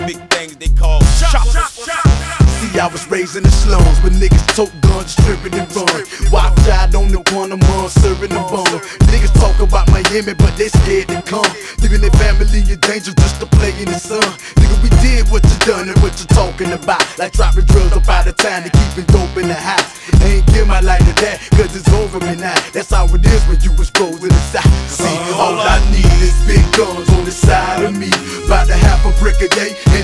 big things they call choppers. See, I was raised in the slums, but niggas tote guns, stripping and run. Wild child on the corner, mom serving the bun. Niggas talk about Miami, but they scared to come. Leaving their family in danger just to play in the sun. Nigga, we did what you done and what you talking about. Like dropping drugs up out of town and keeping dope in the house. Ain't give my life to that, cause it's over me now. That's how it is when you exposed in the south. See, all I need is big guns on the side of me. About to have a brick a day.